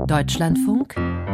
Deutschlandfunk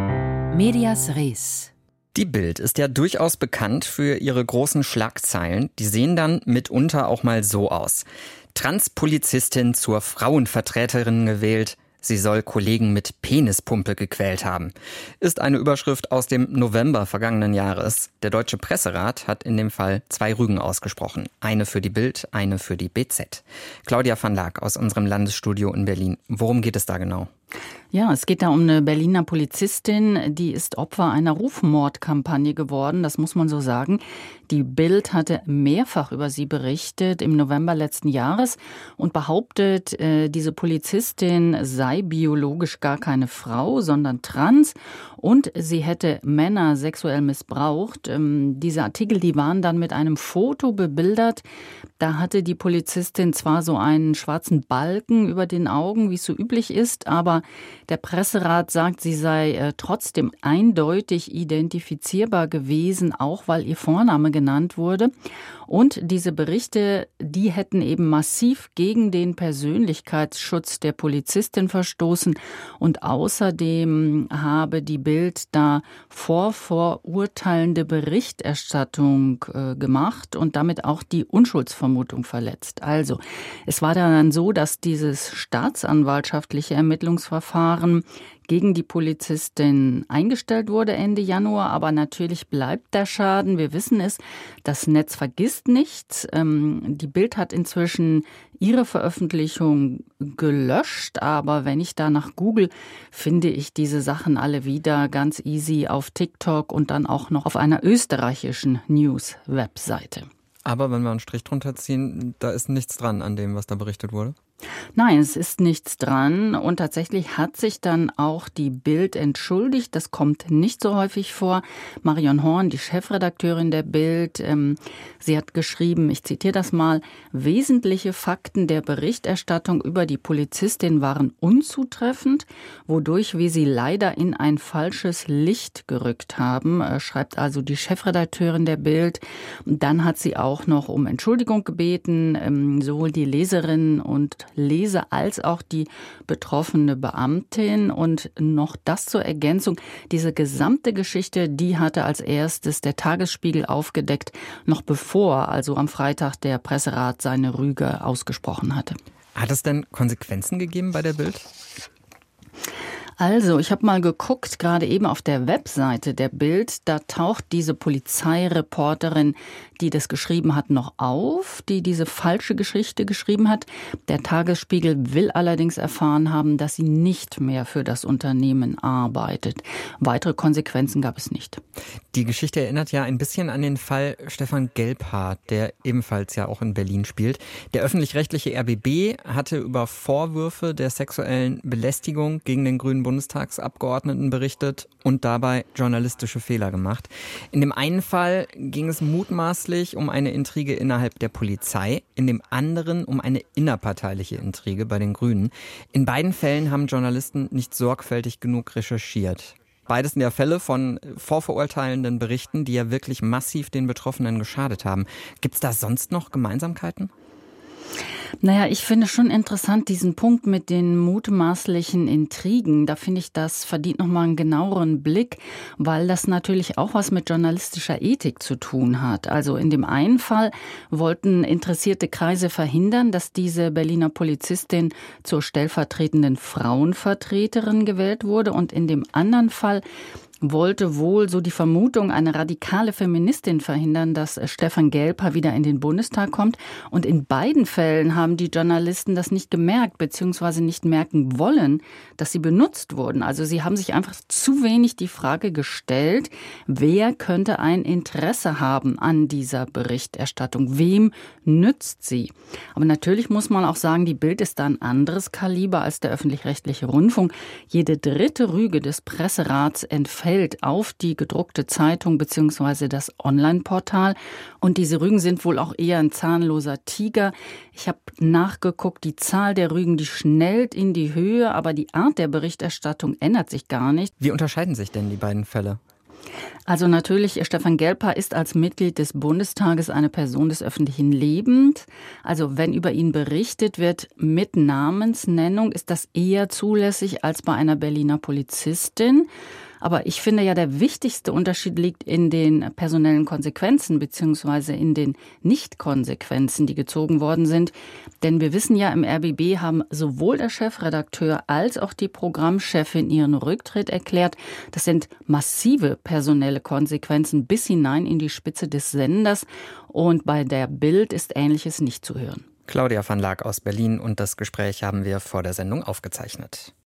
Medias Res. Die Bild ist ja durchaus bekannt für ihre großen Schlagzeilen. Die sehen dann mitunter auch mal so aus. Transpolizistin zur Frauenvertreterin gewählt. Sie soll Kollegen mit Penispumpe gequält haben. Ist eine Überschrift aus dem November vergangenen Jahres. Der Deutsche Presserat hat in dem Fall 2 Rügen ausgesprochen. Eine für die Bild, eine für die BZ. Claudia van Laak aus unserem Landesstudio in Berlin. Worum geht es da genau? Ja, es geht da um eine Berliner Polizistin, die ist Opfer einer Rufmordkampagne geworden, das muss man so sagen. Die Bild hatte mehrfach über sie berichtet im November letzten Jahres und behauptet, diese Polizistin sei biologisch gar keine Frau, sondern trans und sie hätte Männer sexuell missbraucht. Diese Artikel, die waren dann mit einem Foto bebildert. Da hatte die Polizistin zwar so einen schwarzen Balken über den Augen, wie es so üblich ist, aber der Presserat sagt, sie sei trotzdem eindeutig identifizierbar gewesen, auch weil ihr Vorname genannt wurde. Und diese Berichte, die hätten eben massiv gegen den Persönlichkeitsschutz der Polizistin verstoßen. Und außerdem habe die Bild da vorverurteilende Berichterstattung gemacht und damit auch die Unschuldsvermutung verletzt. Also, es war dann so, dass dieses staatsanwaltschaftliche Ermittlungsverfahren gegen die Polizistin eingestellt wurde Ende Januar. Aber natürlich bleibt der Schaden. Wir wissen es, das Netz vergisst nichts. Die Bild hat inzwischen ihre Veröffentlichung gelöscht. Aber wenn ich danach google, finde ich diese Sachen alle wieder ganz easy auf TikTok und dann auch noch auf einer österreichischen News-Webseite. Aber wenn wir einen Strich drunter ziehen, da ist nichts dran an dem, was da berichtet wurde? Nein, es ist nichts dran und tatsächlich hat sich dann auch die Bild entschuldigt. Das kommt nicht so häufig vor. Marion Horn, die Chefredakteurin der Bild, sie hat geschrieben, ich zitiere das mal, wesentliche Fakten der Berichterstattung über die Polizistin waren unzutreffend, wodurch wir sie leider in ein falsches Licht gerückt haben, schreibt also die Chefredakteurin der Bild. Dann hat sie auch noch um Entschuldigung gebeten, sowohl die Leserinnen und Leser als auch die betroffene Beamtin. Und noch das zur Ergänzung, diese gesamte Geschichte, die hatte als erstes der Tagesspiegel aufgedeckt, noch bevor also am Freitag der Presserat seine Rüge ausgesprochen hatte. Hat es denn Konsequenzen gegeben bei der Bild? Also, ich habe mal geguckt, gerade eben auf der Webseite der Bild, da taucht diese Polizeireporterin, die das geschrieben hat, noch auf, die diese falsche Geschichte geschrieben hat. Der Tagesspiegel will allerdings erfahren haben, dass sie nicht mehr für das Unternehmen arbeitet. Weitere Konsequenzen gab es nicht. Die Geschichte erinnert ja ein bisschen an den Fall Stefan Gelbhardt, der ebenfalls ja auch in Berlin spielt. Der öffentlich-rechtliche RBB hatte über Vorwürfe der sexuellen Belästigung gegen den grünen Bundestagsabgeordneten berichtet und dabei journalistische Fehler gemacht. In dem einen Fall ging es mutmaßlich um eine Intrige innerhalb der Polizei, in dem anderen um eine innerparteiliche Intrige bei den Grünen. In beiden Fällen haben Journalisten nicht sorgfältig genug recherchiert. Beides sind ja Fälle von vorverurteilenden Berichten, die ja wirklich massiv den Betroffenen geschadet haben. Gibt es da sonst noch Gemeinsamkeiten? Naja, ich finde schon interessant diesen Punkt mit den mutmaßlichen Intrigen. Da finde ich, das verdient nochmal einen genaueren Blick, weil das natürlich auch was mit journalistischer Ethik zu tun hat. Also in dem einen Fall wollten interessierte Kreise verhindern, dass diese Berliner Polizistin zur stellvertretenden Frauenvertreterin gewählt wurde. Und in dem anderen Fall wollte wohl so die Vermutung eine radikale Feministin verhindern, dass Stefan Gelbhardt wieder in den Bundestag kommt. Und in beiden Fällen haben die Journalisten das nicht gemerkt, beziehungsweise nicht merken wollen, dass sie benutzt wurden. Also sie haben sich einfach zu wenig die Frage gestellt, wer könnte ein Interesse haben an dieser Berichterstattung? Wem nützt sie? Aber natürlich muss man auch sagen, die Bild ist da ein anderes Kaliber als der öffentlich-rechtliche Rundfunk. Jede dritte Rüge des Presserats entfällt auf die gedruckte Zeitung bzw. das Online-Portal. Und diese Rügen sind wohl auch eher ein zahnloser Tiger. Ich habe nachgeguckt, die Zahl der Rügen, die schnellt in die Höhe, aber die Art der Berichterstattung ändert sich gar nicht. Wie unterscheiden sich denn die beiden Fälle? Also natürlich, Stefan Gelbhaar ist als Mitglied des Bundestages eine Person des öffentlichen Lebens. Also wenn über ihn berichtet wird mit Namensnennung, ist das eher zulässig als bei einer Berliner Polizistin. Aber ich finde ja, der wichtigste Unterschied liegt in den personellen Konsequenzen beziehungsweise in den Nichtkonsequenzen, die gezogen worden sind. Denn wir wissen ja, im RBB haben sowohl der Chefredakteur als auch die Programmchefin ihren Rücktritt erklärt. Das sind massive personelle Konsequenzen bis hinein in die Spitze des Senders. Und bei der Bild ist Ähnliches nicht zu hören. Claudia van Laak aus Berlin, und das Gespräch haben wir vor der Sendung aufgezeichnet.